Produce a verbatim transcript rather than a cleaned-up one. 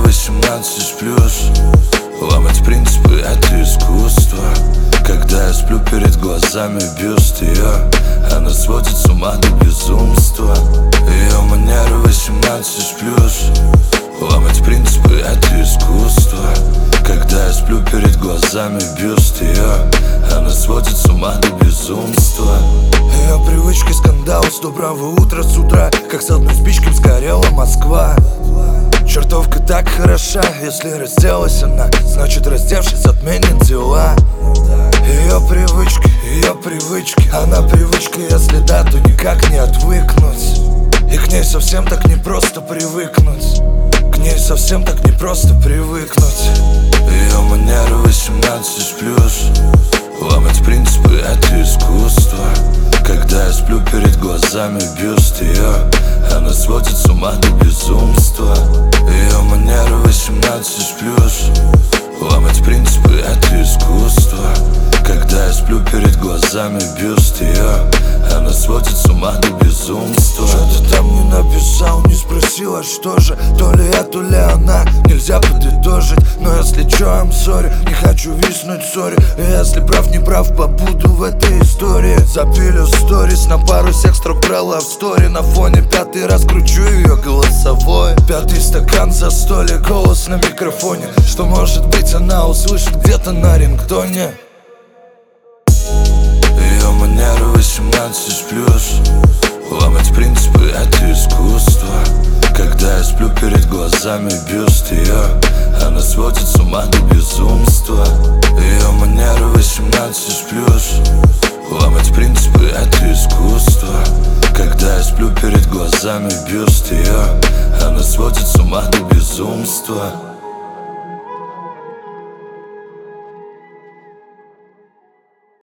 восемнадцать плюс. Ломать принципы — это искусство. Когда я сплю, перед глазами бюст ее, она сводит с ума до безумства. Ее манеры восемнадцать плюс. Ломать принципы — это искусство. Когда я сплю, перед глазами бюст ее, она сводит с ума до безумства. Ее привычки скандал с доброго утра с утра, как с одной спичкой сгорела Москва. Чертовка так хороша, если разделась она, значит, раздевшись, отменит дела. Ее привычки, ее привычки, она привычка, если да, то никак не отвыкнуть. И к ней совсем так не просто привыкнуть. К ней совсем так не просто привыкнуть. Ее манеры восемнадцать плюс. Ломать принципы — это искусство. Когда я сплю, перед глазами бюст ее, она сводит с ума до безумства. Ее манеры восемнадцать плюс. Ломать принципы — это искусство. Когда я сплю, перед глазами бюст ее, она сводит с ума до безумства. Что ты там не написал, не спросил, а что же? То ли я, то ли она, нельзя подытожить. Но если чё, I'm sorry, не хочу виснуть в ссоре. И если прав, не прав, побуду в этой истории. Запилю сторис на пару всех строк брала в стори. На фоне пятый раз кручу ее голосовой. Пятый стакан за столе, голос на микрофоне. Что может быть, она услышит где-то на рингтоне. Ее манеры восемнадцать плюс. Ломать принципы — это искусство. Когда я сплю, перед глазами бюст ее, она сводит с ума до безумства. Ее манеры восемнадцать плюс. Ломать принципы — это искусство. Когда я сплю, перед глазами бюст ее, она сводит с ума до безумства.